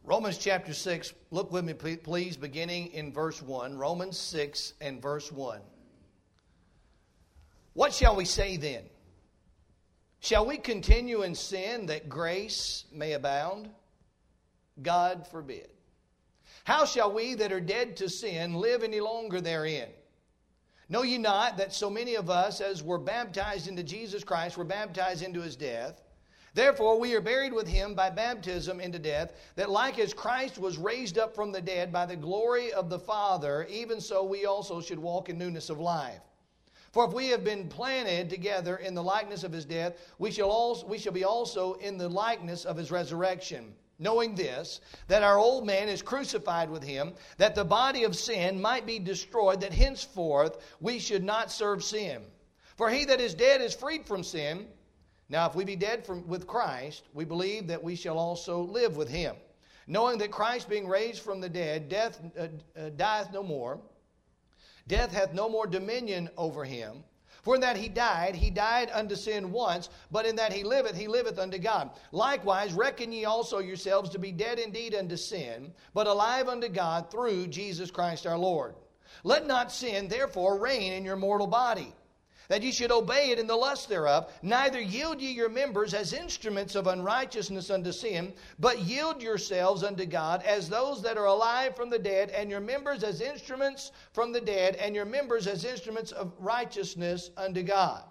Romans chapter 6, look with me please, beginning in verse 1. Romans 6 and verse 1. What shall we say then? Shall we continue in sin that grace may abound? God forbid. How shall we that are dead to sin live any longer therein? Know ye not that so many of us as were baptized into Jesus Christ were baptized into his death? Therefore we are buried with him by baptism into death, that like as Christ was raised up from the dead by the glory of the Father, even so we also should walk in newness of life. For if we have been planted together in the likeness of his death, we shall be also in the likeness of his resurrection. Knowing this, that our old man is crucified with him, that the body of sin might be destroyed, that henceforth we should not serve sin. For he that is dead is freed from sin. Now if we be dead with Christ, we believe that we shall also live with him. Knowing that Christ being raised from the dead, death dieth no more. Death hath no more dominion over him. For in that he died unto sin once, but in that he liveth unto God. Likewise, reckon ye also yourselves to be dead indeed unto sin, but alive unto God through Jesus Christ our Lord. Let not sin therefore reign in your mortal body, that ye should obey it in the lust thereof. Neither yield ye your members as instruments of unrighteousness unto sin, but yield yourselves unto God as those that are alive from the dead, and your members as instruments from the dead, and your members as instruments of righteousness unto God.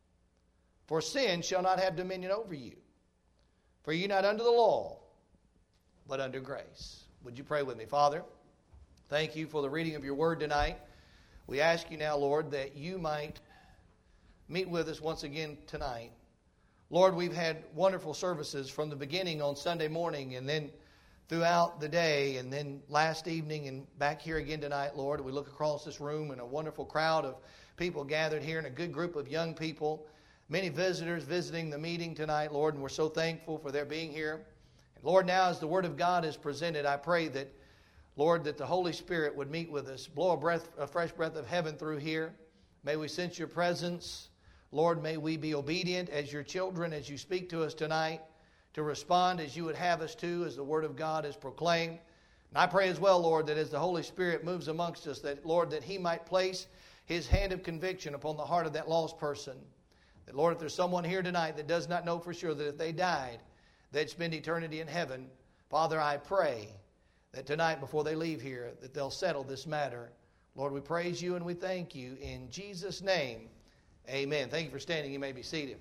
For sin shall not have dominion over you. For ye are not under the law, but under grace. Would you pray with me? Father, thank you for the reading of your word tonight. We ask you now, Lord, that you might meet with us once again tonight. Lord, we've had wonderful services from the beginning on Sunday morning and then throughout the day and then last evening and back here again tonight, Lord. We look across this room and a wonderful crowd of people gathered here and a good group of young people. Many visitors visiting the meeting tonight, Lord, and we're so thankful for their being here. And Lord, now as the Word of God is presented, I pray that, Lord, that the Holy Spirit would meet with us. Blow a fresh breath of heaven through here. May we sense your presence. Lord, may we be obedient as your children as you speak to us tonight, to respond as you would have us to as the Word of God is proclaimed. And I pray as well, Lord, that as the Holy Spirit moves amongst us, that, Lord, that he might place his hand of conviction upon the heart of that lost person. That, Lord, if there's someone here tonight that does not know for sure that if they died, they'd spend eternity in heaven, Father, I pray that tonight before they leave here, that they'll settle this matter. Lord, we praise you and we thank you in Jesus' name. Amen. Thank you for standing. You may be seated.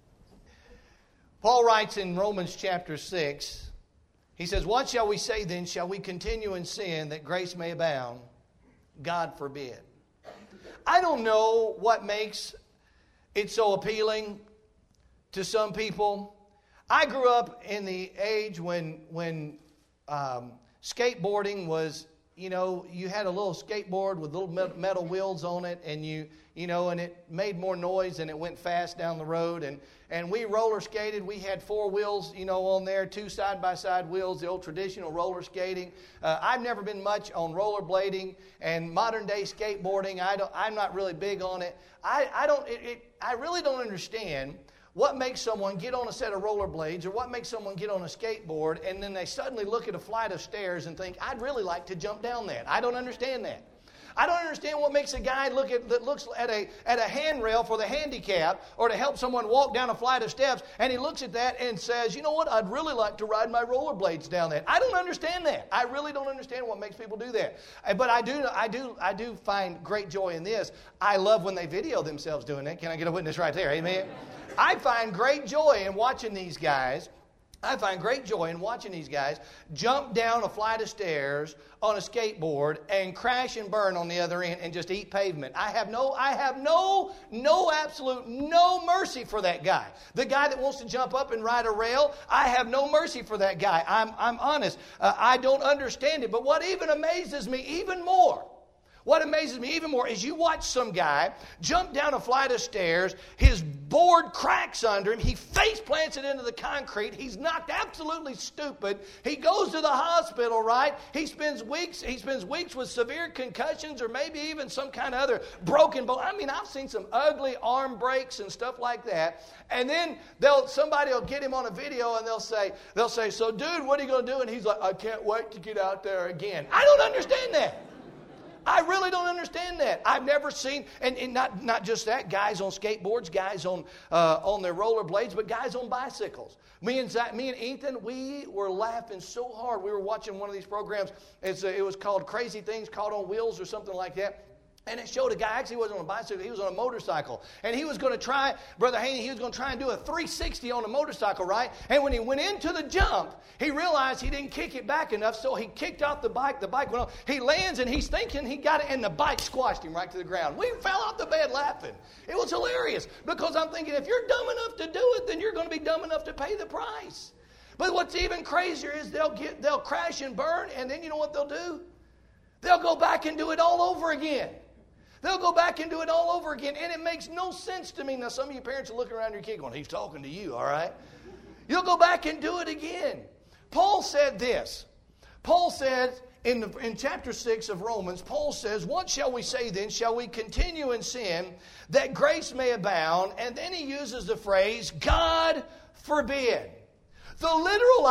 Paul writes in Romans chapter 6, he says, what shall we say then? Shall we continue in sin that grace may abound? God forbid. I don't know what makes it so appealing to some people. I grew up in the age when skateboarding was, you had a little skateboard with little metal wheels on it, and and it made more noise and it went fast down the road. And we roller skated. We had four wheels, on there, two side-by-side wheels, the old traditional roller skating. I've never been much on rollerblading and modern-day skateboarding. I'm not really big on it. I really don't understand what makes someone get on a set of rollerblades or what makes someone get on a skateboard and then they suddenly look at a flight of stairs and think, I'd really like to jump down that. I don't understand that. I don't understand what makes a guy that looks at a handrail for the handicap or to help someone walk down a flight of steps, and he looks at that and says, you know what, I'd really like to ride my rollerblades down that. I don't understand that. I really don't understand what makes people do that. But I do find great joy in this. I love when they video themselves doing that. Can I get a witness right there? Amen. I find great joy in watching these guys. Jump down a flight of stairs on a skateboard and crash and burn on the other end and just eat pavement. I have absolute mercy for that guy. The guy that wants to jump up and ride a rail, I have no mercy for that guy. I'm honest. I don't understand it. But what even amazes me even more, What amazes me even more is you watch some guy jump down a flight of stairs, his board cracks under him, he face plants it into the concrete, he's knocked absolutely stupid, he goes to the hospital, right? He spends weeks with severe concussions or maybe even some kind of other broken bone. I mean, I've seen some ugly arm breaks and stuff like that. And then somebody will get him on a video and they'll say, so dude, what are you going to do? And he's like, I can't wait to get out there again. I don't understand that. I really don't understand that. I've never seen, and not just that, guys on skateboards, guys on their rollerblades, but guys on bicycles. Me and Ethan, we were laughing so hard. We were watching one of these programs. It was called Crazy Things Caught on Wheels or something like that. And it showed a guy, actually he wasn't on a bicycle, he was on a motorcycle. And he was going to try, Brother Haney, he was going to try and do a 360 on a motorcycle, right? And when he went into the jump, he realized he didn't kick it back enough, so he kicked off the bike went off. He lands and he's thinking he got it, and the bike squashed him right to the ground. We fell off the bed laughing. It was hilarious, because I'm thinking, if you're dumb enough to do it, then you're going to be dumb enough to pay the price. But what's even crazier is they'll crash and burn, and then you know what they'll do? They'll go back and do it all over again. They'll go back and do it all over again, and it makes no sense to me. Now, some of you parents are looking around your kid going, he's talking to you, all right? You'll go back and do it again. Paul said this. Paul said in chapter 6 of Romans, Paul says, what shall we say then? Shall we continue in sin that grace may abound? And then he uses the phrase, God forbid. The literal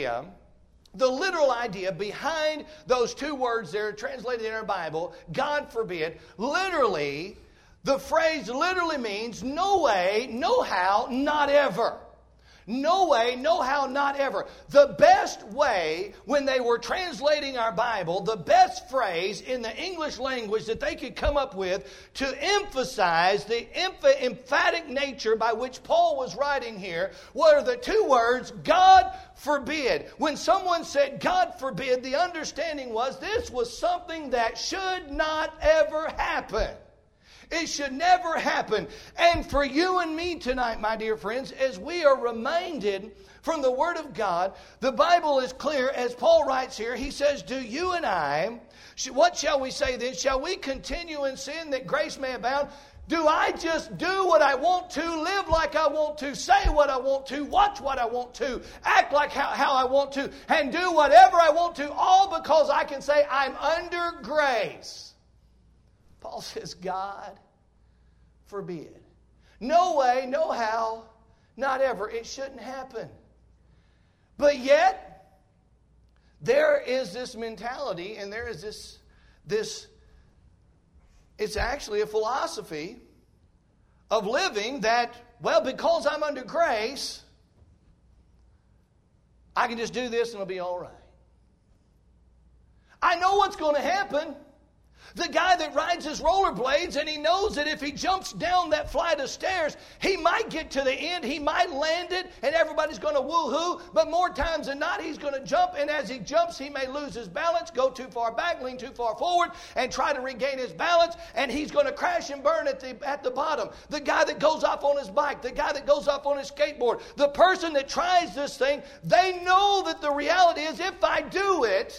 idea behind those two words there translated in our Bible, God forbid, literally, the phrase literally means no way, no how, not ever. No way, no how, not ever. The best way, when they were translating our Bible, the best phrase in the English language that they could come up with to emphasize the emphatic nature by which Paul was writing here were the two words, God forbid. When someone said God forbid, the understanding was this was something that should not ever happen. It should never happen. And for you and me tonight, my dear friends, as we are reminded from the Word of God, the Bible is clear, as Paul writes here, he says, do you and I, what shall we say then? Shall we continue in sin that grace may abound? Do I just do what I want to, live like I want to, say what I want to, watch what I want to, act like how I want to, and do whatever I want to, all because I can say I'm under grace? Paul says, God forbid. No way, no how, not ever. It shouldn't happen. But yet, there is this mentality, and there is this it's actually a philosophy of living that, well, because I'm under grace, I can just do this and it'll be all right. I know what's going to happen. The guy that rides his rollerblades, and he knows that if he jumps down that flight of stairs, he might get to the end, he might land it, and everybody's going to woo-hoo, but more times than not, he's going to jump, and as he jumps, he may lose his balance, go too far back, lean too far forward, and try to regain his balance, and he's going to crash and burn at the bottom. The guy that goes off on his bike, the guy that goes off on his skateboard, the person that tries this thing, they know that the reality is, if I do it,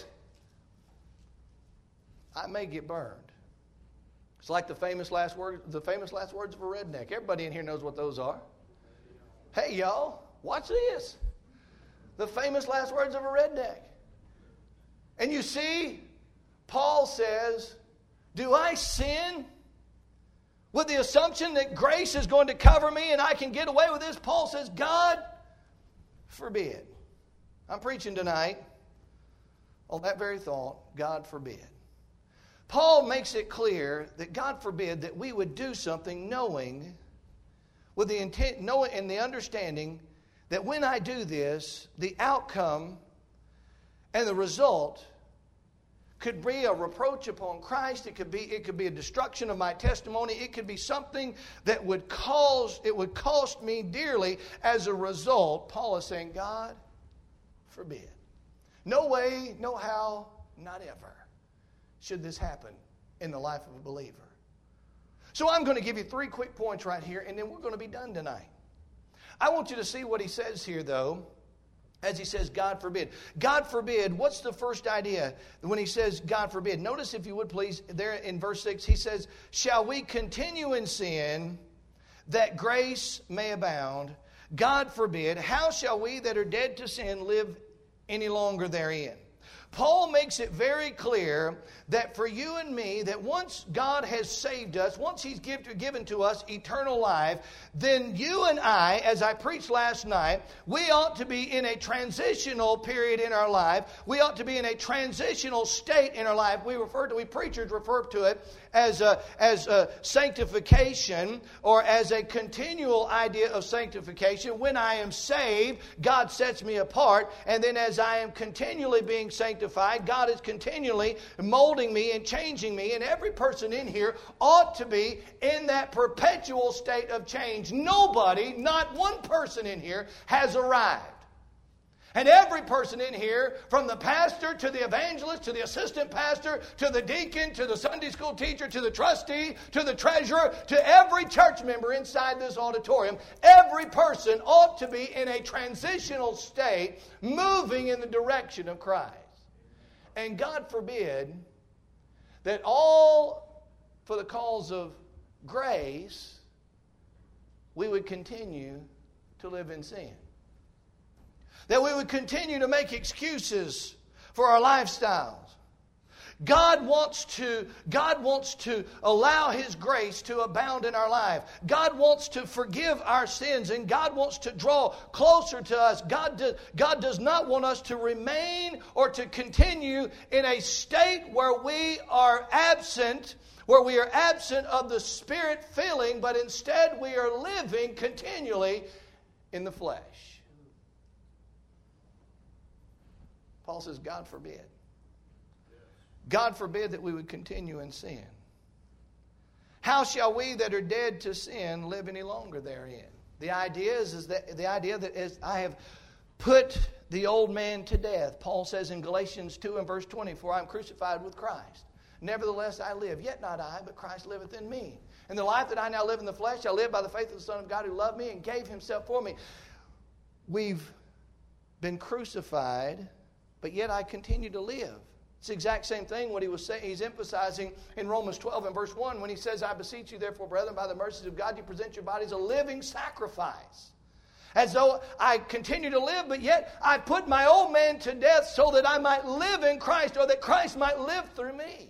I may get burned. It's like the famous last words of a redneck. Everybody in here knows what those are. Hey, y'all, watch this. The famous last words of a redneck. And you see, Paul says, do I sin with the assumption that grace is going to cover me and I can get away with this? Paul says, God forbid. I'm preaching tonight on that very thought, God forbid. Paul makes it clear that God forbid that we would do something knowing with the intent, knowing and the understanding that when I do this, the outcome and the result could be a reproach upon Christ. It could be a destruction of my testimony. It could be something that would cost me dearly as a result. Paul is saying, God forbid. No way, no how, not ever should this happen in the life of a believer. So I'm going to give you 3 quick points right here, and then we're going to be done tonight. I want you to see what he says here, though, As he says, God forbid. God forbid, what's the first idea when he says, God forbid? Notice, if you would please, there in verse 6, he says, shall we continue in sin that grace may abound? God forbid. How shall we that are dead to sin live any longer therein? Paul makes it very clear that for you and me, that once God has saved us, once He's given to us eternal life, then you and I, as I preached last night, we ought to be in a transitional period in our life. We ought to be in a transitional state in our life. We preachers refer to it as sanctification, or as a continual idea of sanctification. When I am saved, God sets me apart, and then as I am continually being sanctified, God is continually molding me and changing me, and every person in here ought to be in that perpetual state of change. Nobody, not one person in here, has arrived. And every person in here, from the pastor to the evangelist to the assistant pastor to the deacon to the Sunday school teacher to the trustee to the treasurer to every church member inside this auditorium, every person ought to be in a transitional state, moving in the direction of Christ. And God forbid that all for the cause of grace we would continue to live in sin. That we would continue to make excuses for our lifestyles. God wants to allow His grace to abound in our life. God wants to forgive our sins, and God wants to draw closer to us. God does not want us to remain or to continue in a state where we are absent of the Spirit filling, but instead we are living continually in the flesh. Paul says, God forbid. God forbid that we would continue in sin. How shall we that are dead to sin live any longer therein? The idea is I have put the old man to death. Paul says in Galatians 2 and verse 20, for I am crucified with Christ. Nevertheless I live, yet not I, but Christ liveth in me. And the life that I now live in the flesh, I live by the faith of the Son of God who loved me and gave Himself for me. We've been crucified, but yet I continue to live. It's the exact same thing what he was saying. He's emphasizing in Romans 12 and verse 1 when he says, I beseech you therefore, brethren, by the mercies of God, you present your bodies a living sacrifice. As though I continue to live, but yet I put my old man to death so that I might live in Christ, or that Christ might live through me.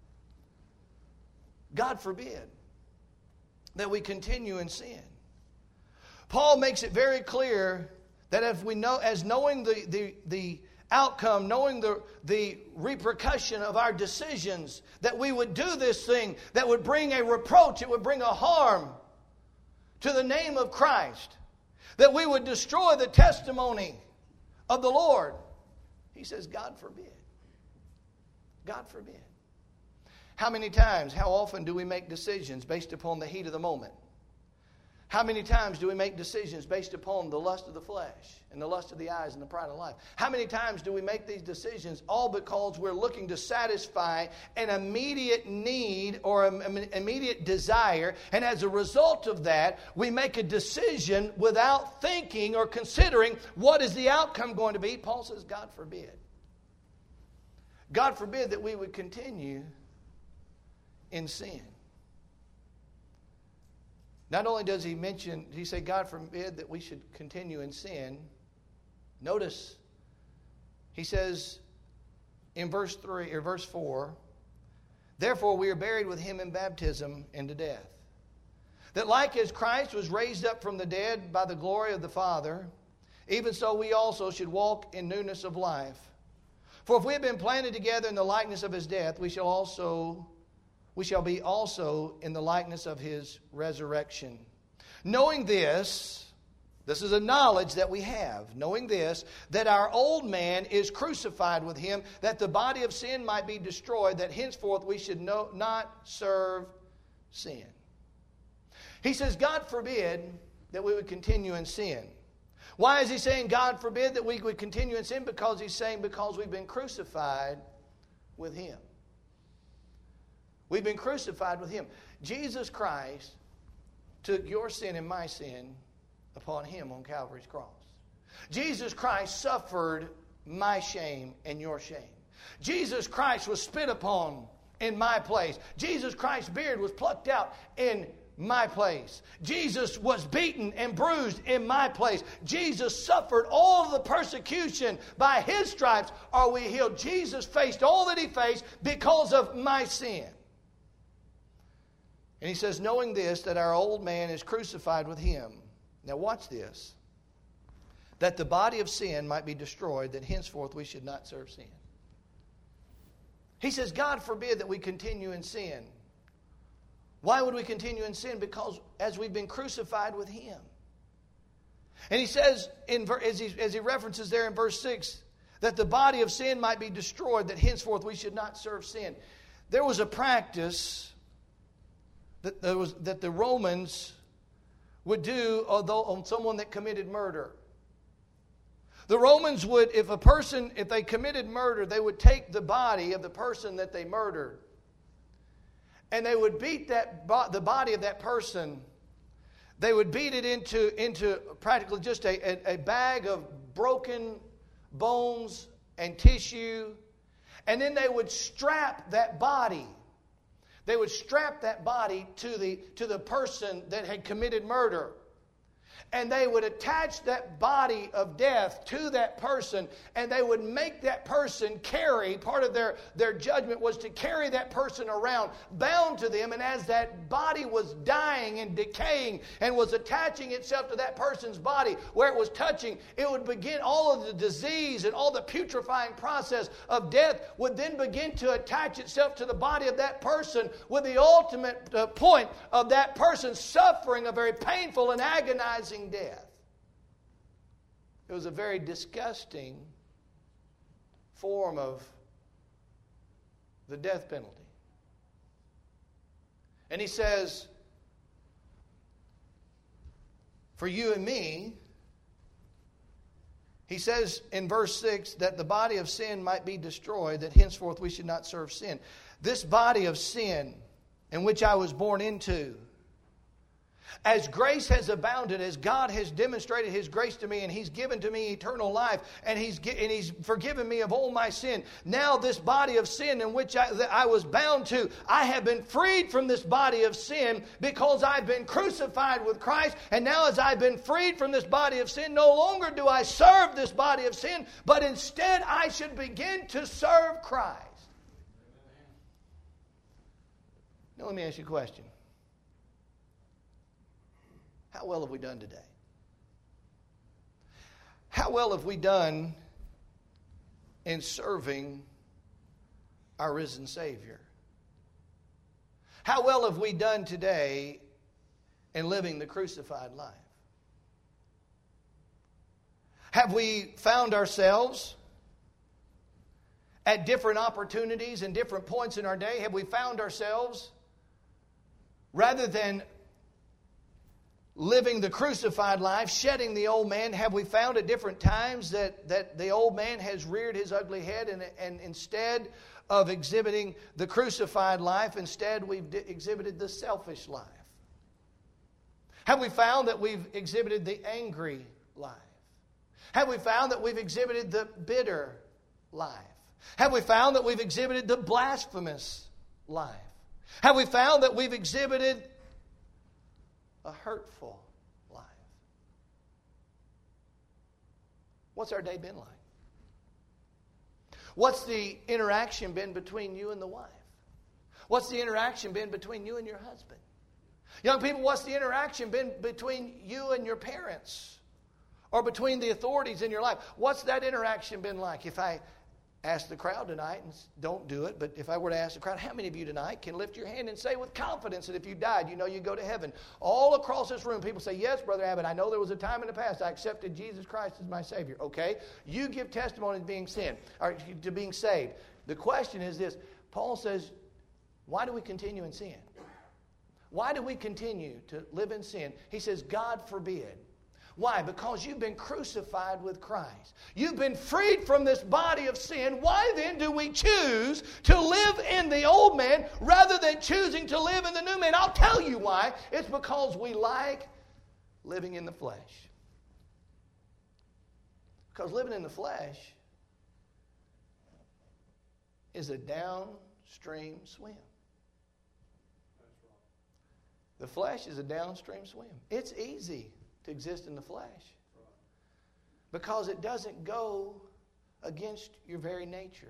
God forbid that we continue in sin. Paul makes it very clear that if we know, as knowing the outcome, knowing the repercussion of our decisions, that we would do this thing that would bring a reproach, it would bring a harm to the name of Christ, that we would destroy the testimony of the Lord. He says, God forbid. God forbid. How many times, how often do we make decisions based upon the heat of the moment? How many times do we make decisions based upon the lust of the flesh and the lust of the eyes and the pride of life? How many times do we make these decisions all because we're looking to satisfy an immediate need or an immediate desire, and as a result of that, we make a decision without thinking or considering what is the outcome going to be? Paul says, God forbid. God forbid that we would continue in sin. Not only does he say, God forbid that we should continue in sin. Notice, he says in verse 3 or verse 4, therefore we are buried with Him in baptism into death, that like as Christ was raised up from the dead by the glory of the Father, even so we also should walk in newness of life. For if we have been planted together in the likeness of His death, we shall be also in the likeness of His resurrection. Knowing this is a knowledge that we have. Knowing this, that our old man is crucified with Him, that the body of sin might be destroyed, that henceforth we should not serve sin. He says, God forbid that we would continue in sin. Why is he saying, God forbid that we would continue in sin? Because he's saying, because we've been crucified with Him. We've been crucified with Him. Jesus Christ took your sin and my sin upon Him on Calvary's cross. Jesus Christ suffered my shame and your shame. Jesus Christ was spit upon in my place. Jesus Christ's beard was plucked out in my place. Jesus was beaten and bruised in my place. Jesus suffered all of the persecution. By His stripes are we healed. Jesus faced all that He faced because of my sin. And He says, knowing this, that our old man is crucified with Him. Now watch this. That the body of sin might be destroyed, that henceforth we should not serve sin. He says, God forbid that we continue in sin. Why would we continue in sin? Because as we've been crucified with Him. And He says, as he references there in verse 6, that the body of sin might be destroyed, that henceforth we should not serve sin. There was a practice that the Romans would do on someone that committed murder. The Romans would, if they committed murder, they would take the body of the person that they murdered, and they would beat the body of that person. They would beat it into practically just a bag of broken bones and tissue, and then they would strap that body. They would strap that body to the person that had committed murder. And they would attach that body of death to that person, and they would make that person carry, part of their judgment was to carry that person around, bound to them. And as that body was dying and decaying and was attaching itself to that person's body, where it was touching, it would begin, all of the disease and all the putrefying process of death would then begin to attach itself to the body of that person, with the ultimate point of that person suffering a very painful and agonizing death. It was a very disgusting form of the death penalty. And He says, for you and me, He says in verse 6, that the body of sin might be destroyed, that henceforth we should not serve sin. This body of sin in which I was born into, as grace has abounded, as God has demonstrated His grace to me, and He's given to me eternal life, and He's forgiven me of all my sin. Now this body of sin in which I was bound to, I have been freed from this body of sin because I've been crucified with Christ. And now as I've been freed from this body of sin, no longer do I serve this body of sin, but instead I should begin to serve Christ. Now let me ask you a question. How well have we done today? How well have we done in serving our risen Savior? How well have we done today in living the crucified life? Have we found ourselves at different opportunities and different points in our day? Have we found ourselves, rather than living the crucified life, shedding the old man, have we found at different times that the old man has reared his ugly head, and instead of exhibiting the crucified life, instead we've exhibited the selfish life? Have we found that we've exhibited the angry life? Have we found that we've exhibited the bitter life? Have we found that we've exhibited the blasphemous life? Have we found that we've exhibited a hurtful life? What's our day been like? What's the interaction been between you and the wife? What's the interaction been between you and your husband? Young people, what's the interaction been between you and your parents? Or between the authorities in your life? What's that interaction been like? If I ask the crowd tonight, and don't do it, but if I were to ask the crowd, how many of you tonight can lift your hand and say with confidence that if you died, you know you go to heaven? All across this room, people say, yes, Brother Abbott, I know there was a time in the past I accepted Jesus Christ as my Savior. Okay, you give testimony to being sin, or to being saved. The question is this. Paul says, why do we continue in sin? Why do we continue to live in sin? He says, God forbid. Why? Because you've been crucified with Christ. You've been freed from this body of sin. Why then do we choose to live in the old man rather than choosing to live in the new man? I'll tell you why. It's because we like living in the flesh. Because living in the flesh is a downstream swim. The flesh is a downstream swim. It's easy to exist in the flesh because it doesn't go against your very nature.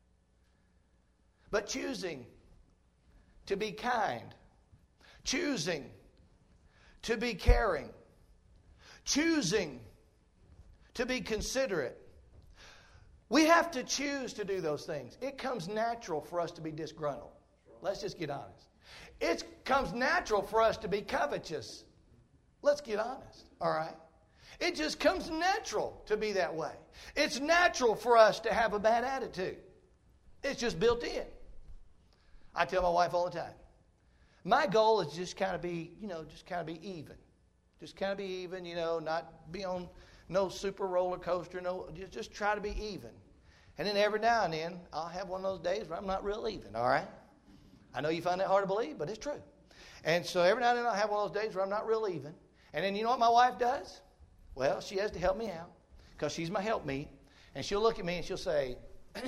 But choosing to be kind, choosing to be caring, choosing to be considerate, we have to choose to do those things. It comes natural for us to be disgruntled. Let's just get honest. It comes natural for us to be covetous. Let's get honest, all right? It just comes natural to be that way. It's natural for us to have a bad attitude. It's just built in. I tell my wife all the time, my goal is just kind of be, just kind of be even. Just kind of be even, not be on no super roller coaster, just try to be even. And then every now and then, I'll have one of those days where I'm not real even, all right? I know you find that hard to believe, but it's true. And so every now and then I'll have one of those days where I'm not real even. And then you know what my wife does? Well, she has to help me out because she's my helpmeet. And she'll look at me and she'll say,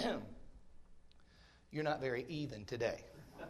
you're not very even today.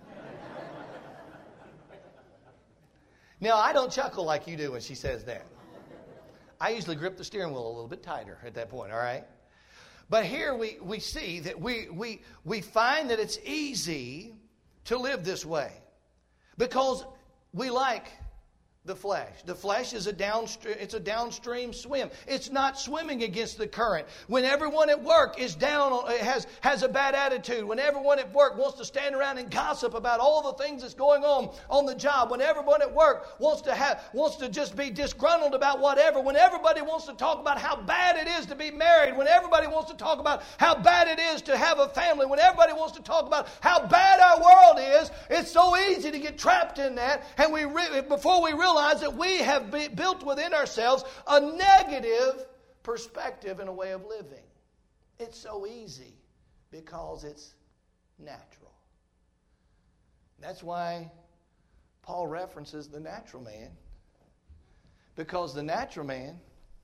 Now, I don't chuckle like you do when she says that. I usually grip the steering wheel a little bit tighter at that point, all right? But here we see that we find that it's easy to live this way because we like the flesh. The flesh is a downstream swim. It's not swimming against the current. When everyone at work is has a bad attitude, when everyone at work wants to stand around and gossip about all the things that's going on the job, when everyone at work wants to just be disgruntled about whatever, when everybody wants to talk about how bad it is to be married, when everybody wants to talk about how bad it is to have a family, when everybody wants to talk about how bad our world is, it's so easy to get trapped in that, and before we realize that we have built within ourselves a negative perspective and a way of living. It's so easy because it's natural. That's why Paul references the natural man, because the natural man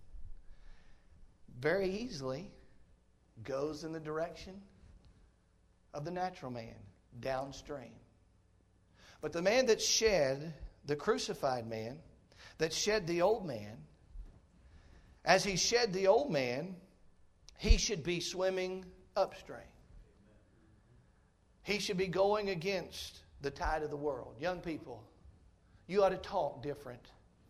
very easily goes in the direction of the natural man, downstream. But the man that shed, the crucified man, that shed the old man, as he shed the old man, he should be swimming upstream. He should be going against the tide of the world. Young people, you ought to talk different.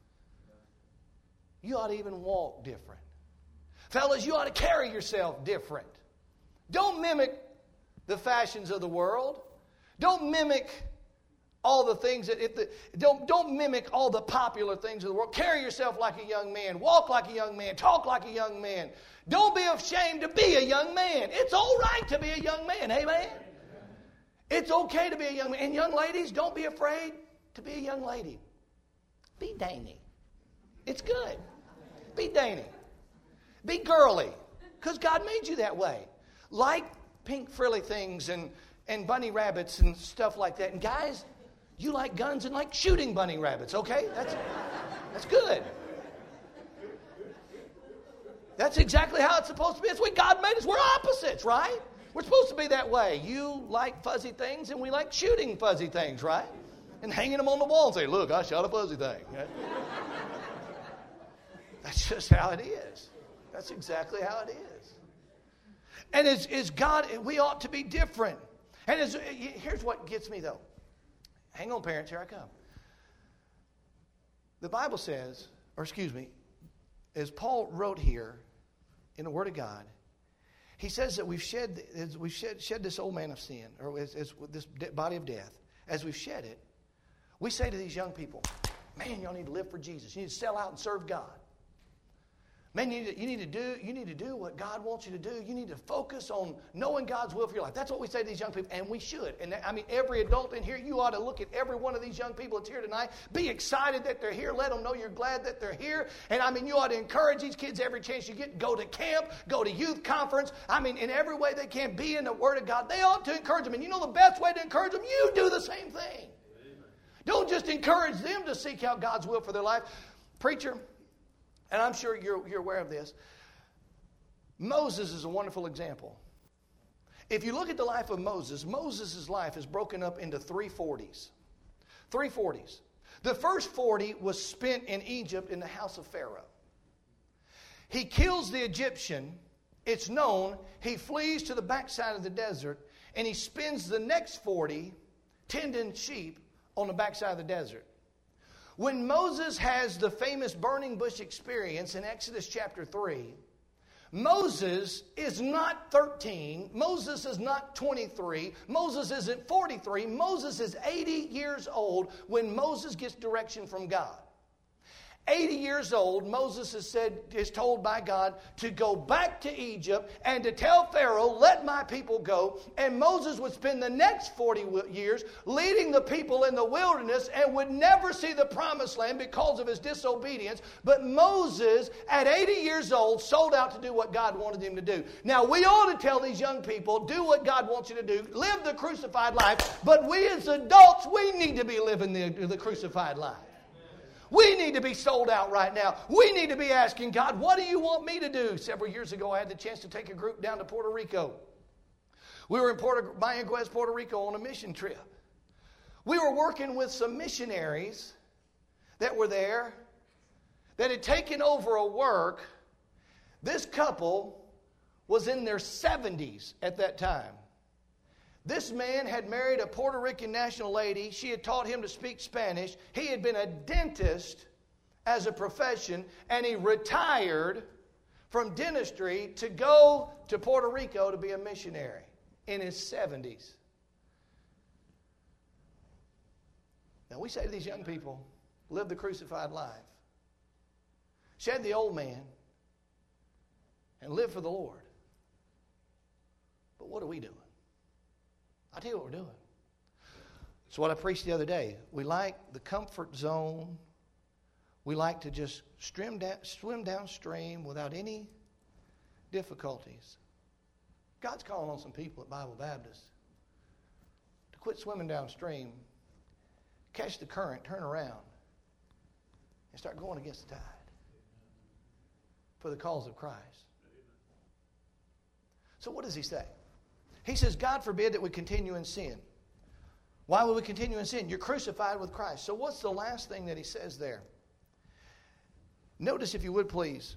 You ought to even walk different. Fellas, you ought to carry yourself different. Don't mimic the fashions of the world. Don't mimic all the things don't mimic all the popular things of the world. Carry yourself like a young man. Walk like a young man. Talk like a young man. Don't be ashamed to be a young man. It's all right to be a young man. Amen? It's okay to be a young man. And young ladies, don't be afraid to be a young lady. Be dainty. It's good. Be dainty. Be girly. Because God made you that way. Like pink frilly things and bunny rabbits and stuff like that. And guys, you like guns and like shooting bunny rabbits, okay? That's good. That's exactly how it's supposed to be. That's the way God made us. We're opposites, right? We're supposed to be that way. You like fuzzy things and we like shooting fuzzy things, right? And hanging them on the wall and say, look, I shot a fuzzy thing. That's just how it is. That's exactly how it is. And as God, we ought to be different. And here's what gets me, though. Hang on, parents, here I come. The Bible says, as Paul wrote here in the Word of God, he says that we've shed this old man of sin, or as this body of death. As we've shed it, we say to these young people, man, y'all need to live for Jesus. You need to sell out and serve God. Man, you need to do what God wants you to do. You need to focus on knowing God's will for your life. That's what we say to these young people, and we should. And every adult in here, you ought to look at every one of these young people that's here tonight. Be excited that they're here. Let them know you're glad that they're here. And you ought to encourage these kids every chance you get. Go to camp, go to youth conference. In every way they can, be in the Word of God. They ought to encourage them. And you know the best way to encourage them? You do the same thing. Amen. Don't just encourage them to seek out God's will for their life. Preacher, and I'm sure you're aware of this, Moses is a wonderful example. If you look at the life of Moses, Moses' life is broken up into 3 40s. 3 40s. The first 40 was spent in Egypt in the house of Pharaoh. He kills the Egyptian. It's known. He flees to the backside of the desert, and he spends the next 40 tending sheep on the backside of the desert. When Moses has the famous burning bush experience in Exodus chapter 3, Moses is not 13. Moses is not 23. Moses isn't 43. Moses is 80 years old when Moses gets direction from God. 80 years old, Moses is told by God to go back to Egypt and to tell Pharaoh, let my people go. And Moses would spend the next 40 years leading the people in the wilderness and would never see the promised land because of his disobedience. But Moses, at 80 years old, sold out to do what God wanted him to do. Now, we ought to tell these young people, do what God wants you to do. Live the crucified life. But we as adults, we need to be living the crucified life. We need to be sold out right now. We need to be asking God, what do you want me to do? Several years ago, I had the chance to take a group down to Puerto Rico. We were in Mayaguez, Puerto Rico on a mission trip. We were working with some missionaries that were there that had taken over a work. This couple was in their 70s at that time. This man had married a Puerto Rican national lady. She had taught him to speak Spanish. He had been a dentist as a profession, and he retired from dentistry to go to Puerto Rico to be a missionary in his 70s. Now we say to these young people, live the crucified life. Shed the old man and live for the Lord. But what are we doing? I'll tell you what we're doing. It's what I preached the other day. We like the comfort zone. We like to just swim downstream without any difficulties. God's calling on some people at Bible Baptist to quit swimming downstream, catch the current, turn around, and start going against the tide for the cause of Christ. So what does he say? He says, God forbid that we continue in sin. Why would we continue in sin? You're crucified with Christ. So what's the last thing that he says there? Notice, if you would please.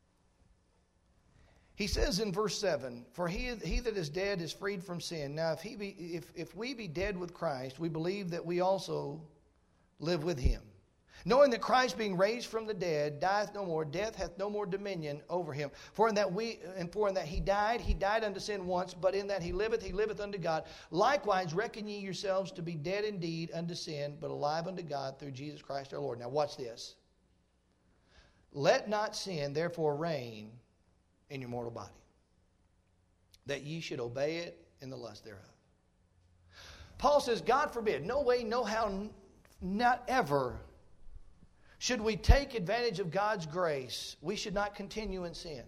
He says in verse 7, for he that is dead is freed from sin. Now, if we be dead with Christ, we believe that we also live with him. Knowing that Christ, being raised from the dead, dieth no more, death hath no more dominion over him. For in that he died unto sin once, but in that he liveth unto God. Likewise reckon ye yourselves to be dead indeed unto sin, but alive unto God through Jesus Christ our Lord. Now watch this. Let not sin therefore reign in your mortal body, that ye should obey it in the lust thereof. Paul says, God forbid, no way, no how, not ever should we take advantage of God's grace. We should not continue in sin.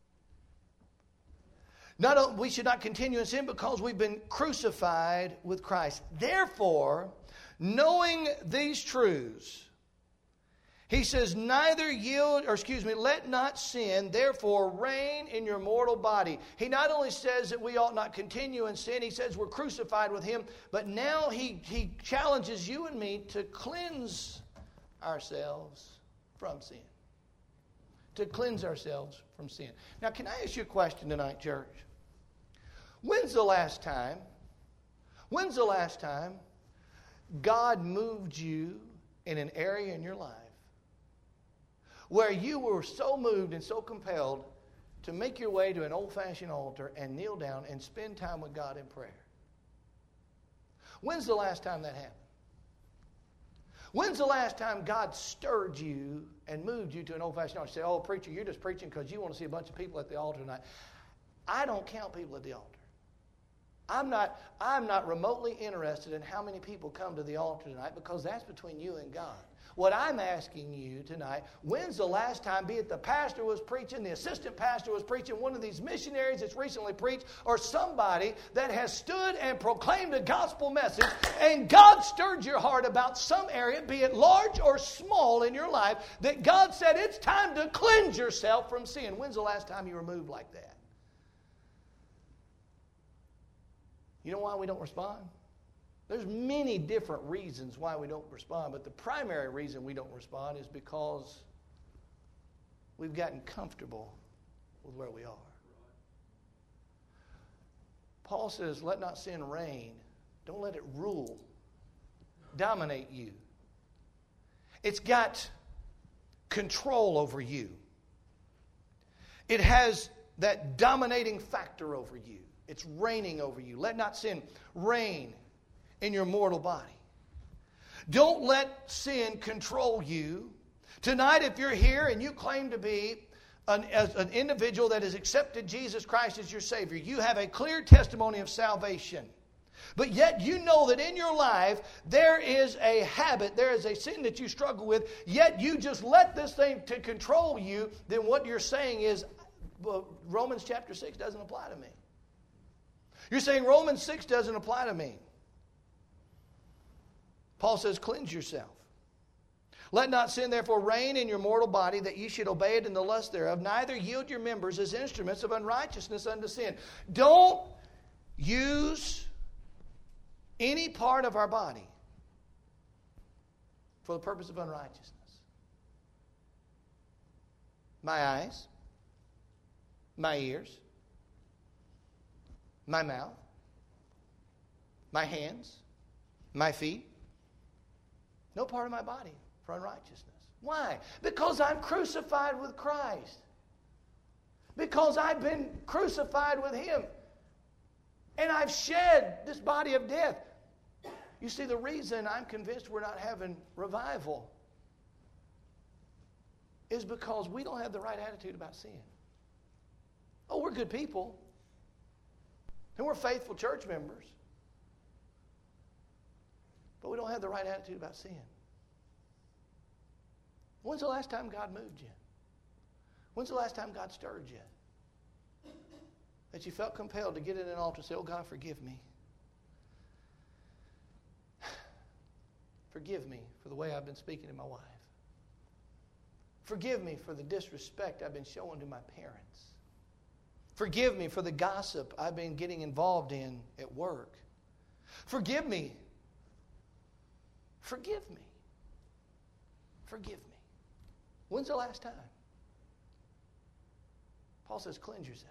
We should not continue in sin because we've been crucified with Christ. Therefore, knowing these truths, he says, let not sin, therefore, reign in your mortal body. He not only says that we ought not continue in sin, he says we're crucified with him, but now he challenges you and me to cleanse ourselves from sin. To cleanse ourselves from sin. Now, can I ask you a question tonight, church? When's the last time God moved you in an area in your life where you were so moved and so compelled to make your way to an old-fashioned altar and kneel down and spend time with God in prayer? When's the last time that happened? When's the last time God stirred you and moved you to an old-fashioned altar? You say, oh, preacher, you're just preaching because you want to see a bunch of people at the altar tonight. I don't count people at the altar. I'm not remotely interested in how many people come to the altar tonight because that's between you and God. What I'm asking you tonight, when's the last time, be it the pastor was preaching, the assistant pastor was preaching, one of these missionaries that's recently preached, or somebody that has stood and proclaimed a gospel message, and God stirred your heart about some area, be it large or small in your life, that God said it's time to cleanse yourself from sin. When's the last time you were moved like that? You know why we don't respond? There's many different reasons why we don't respond, but the primary reason we don't respond is because we've gotten comfortable with where we are. Paul says, let not sin reign. Don't let it rule, dominate you. It's got control over you. It has that dominating factor over you. It's reigning over you. Let not sin reign in your mortal body. Don't let sin control you. Tonight, if you're here and you claim to be an individual that has accepted Jesus Christ as your Savior, you have a clear testimony of salvation. But yet you know that in your life there is a habit, there is a sin that you struggle with, yet you just let this thing to control you, then what you're saying is, well, Romans chapter 6 doesn't apply to me. You're saying Romans 6 doesn't apply to me. Paul says, cleanse yourself. Let not sin therefore reign in your mortal body, that ye should obey it in the lust thereof. Neither yield your members as instruments of unrighteousness unto sin. Don't use any part of our body for the purpose of unrighteousness. My eyes, my ears, my mouth, my hands, my feet. No part of my body for unrighteousness. Why? Because I'm crucified with Christ. Because I've been crucified with Him. And I've shed this body of death. You see, the reason I'm convinced we're not having revival is because we don't have the right attitude about sin. Oh, we're good people. And we're faithful church members. But we don't have the right attitude about sin. When's the last time God moved you? When's the last time God stirred you? That you felt compelled to get in an altar and say, oh God, forgive me. Forgive me for the way I've been speaking to my wife. Forgive me for the disrespect I've been showing to my parents. Forgive me for the gossip I've been getting involved in at work. Forgive me. Forgive me. Forgive me. When's the last time? Paul says, cleanse yourself.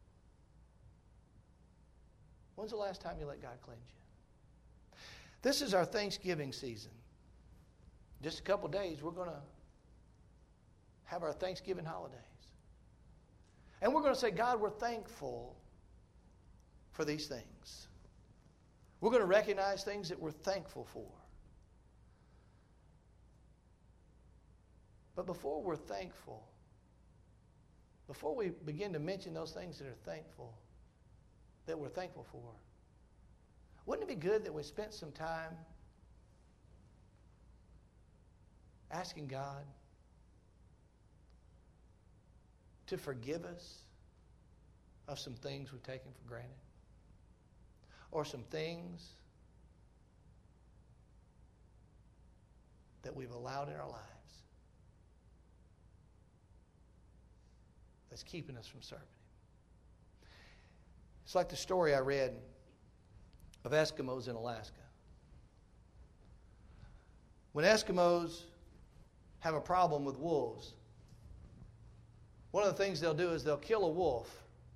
When's the last time you let God cleanse you? This is our Thanksgiving season. Just a couple days, we're going to have our Thanksgiving holidays. And we're going to say, God, we're thankful for these things. We're going to recognize things that we're thankful for. But before we're thankful, before we begin to mention those things that we're thankful for, wouldn't it be good that we spent some time asking God to forgive us of some things we've taken for granted? Or some things that we've allowed in our lives that's keeping us from serving Him. It's like the story I read of Eskimos in Alaska. When Eskimos have a problem with wolves, one of the things they'll do is they'll kill a wolf,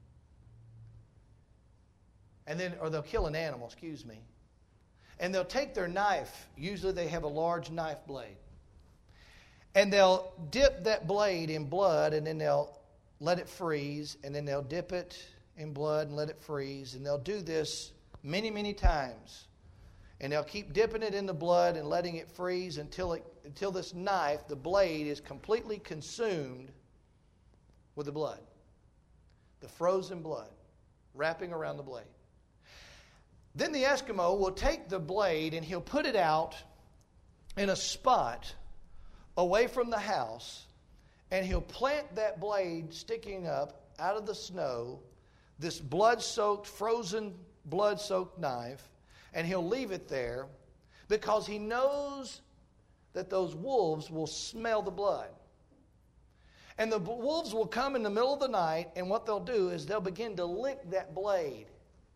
or they'll kill an animal, and they'll take their knife, usually they have a large knife blade, and they'll dip that blade in blood, and then they'll let it freeze, and then they'll dip it in blood and let it freeze, and they'll do this many, many times. And they'll keep dipping it in the blood and letting it freeze until this knife, the blade, is completely consumed with the blood. The frozen blood wrapping around the blade. Then the Eskimo will take the blade and he'll put it out in a spot away from the house, and he'll plant that blade sticking up out of the snow, this blood-soaked, frozen, blood-soaked knife, and he'll leave it there because he knows that those wolves will smell the blood. And the wolves will come in the middle of the night, and what they'll do is they'll begin to lick that blade.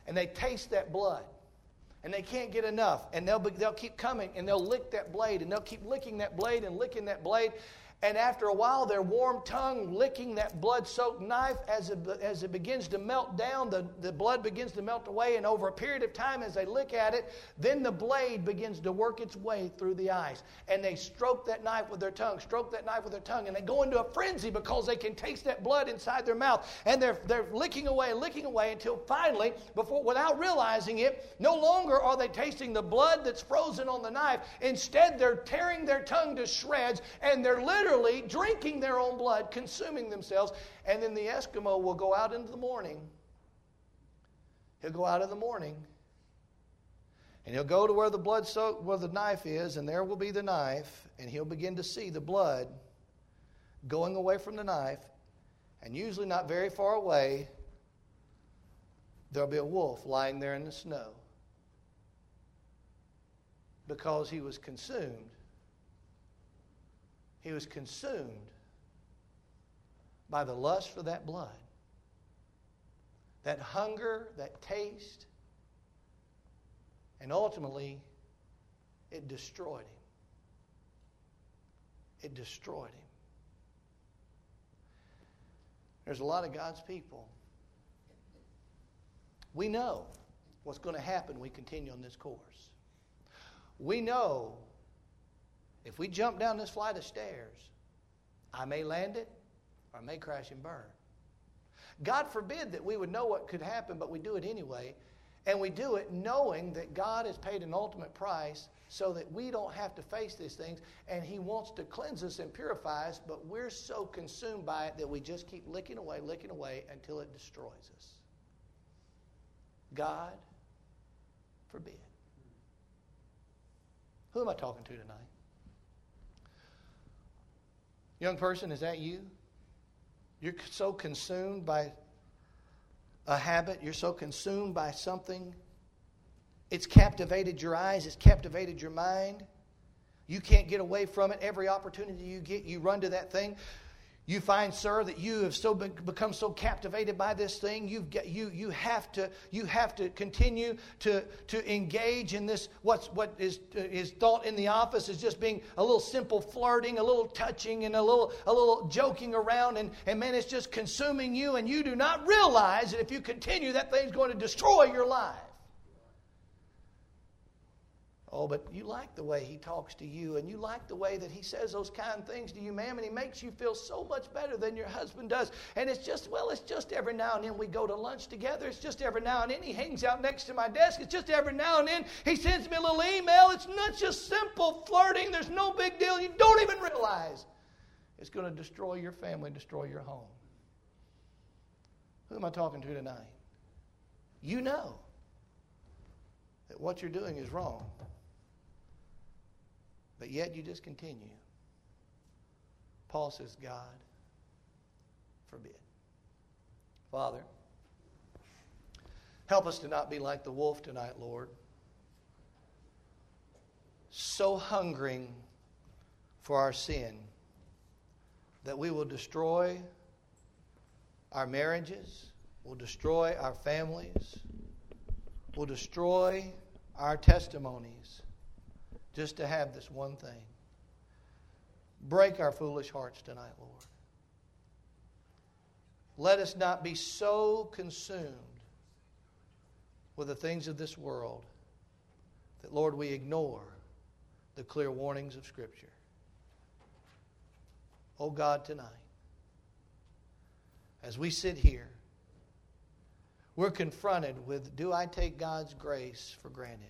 and they taste that blood. And they can't get enough. And they'll keep coming and they'll lick that blade. And they'll keep licking that blade and licking that blade. And after a while, their warm tongue licking that blood-soaked knife, as it begins to melt down, the blood begins to melt away. And over a period of time, as they lick at it, then the blade begins to work its way through the ice. And they stroke that knife with their tongue, stroke that knife with their tongue. And they go into a frenzy because they can taste that blood inside their mouth. And they're licking away until finally, without realizing it, no longer are they tasting the blood that's frozen on the knife. Instead, they're tearing their tongue to shreds, and they're literally drinking their own blood, consuming themselves. And then the Eskimo will go out into the morning. He'll go out in the morning, and he'll go to where where the knife is, and there will be the knife, and he'll begin to see the blood going away from the knife, and usually not very far away, there'll be a wolf lying there in the snow because he was consumed. He was consumed by the lust for that blood, that hunger, that taste, and ultimately it destroyed him. It destroyed him. There's a lot of God's people. We know what's going to happen when we continue on this course. We know if we jump down this flight of stairs, I may land it or I may crash and burn. God forbid that we would know what could happen, but we do it anyway. And we do it knowing that God has paid an ultimate price so that we don't have to face these things. And He wants to cleanse us and purify us, but we're so consumed by it that we just keep licking away until it destroys us. God forbid. Who am I talking to tonight? Young person, is that you? You're so consumed by a habit. You're so consumed by something. It's captivated your eyes. It's captivated your mind. You can't get away from it. Every opportunity you get, you run to that thing. You find, sir, that you have become so captivated by this thing. You have to continue to engage in this. What is thought in the office is just being a little simple flirting, a little touching, and a little joking around, and man, it's just consuming you, and you do not realize that if you continue, that thing's going to destroy your life. Oh, but you like the way he talks to you, and you like the way that he says those kind things to you, ma'am, and he makes you feel so much better than your husband does. And it's just every now and then we go to lunch together. It's just every now and then he hangs out next to my desk. It's just every now and then he sends me a little email. It's not just simple flirting. There's no big deal. You don't even realize it's going to destroy your family, destroy your home. Who am I talking to tonight? You know that what you're doing is wrong. But yet you just continue. Paul says, God forbid. Father, help us to not be like the wolf tonight, Lord. So hungering for our sin that we will destroy our marriages, will destroy our families, will destroy our testimonies, just to have this one thing. Break our foolish hearts tonight, Lord. Let us not be so consumed with the things of this world that, Lord, we ignore the clear warnings of Scripture. Oh God, tonight, as we sit here, we're confronted with, do I take God's grace for granted?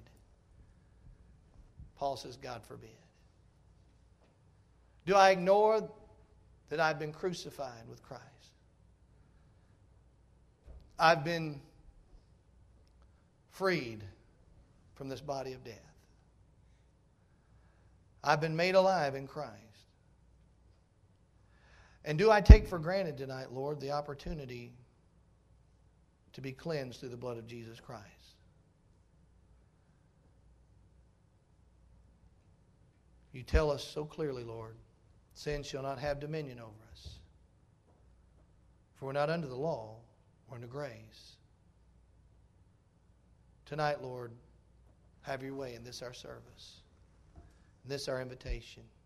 Paul says, God forbid. Do I ignore that I've been crucified with Christ? I've been freed from this body of death. I've been made alive in Christ. And do I take for granted tonight, Lord, the opportunity to be cleansed through the blood of Jesus Christ? You tell us so clearly, Lord, sin shall not have dominion over us. For we're not under the law, we're under grace. Tonight, Lord, have your way in this our service. In this our invitation.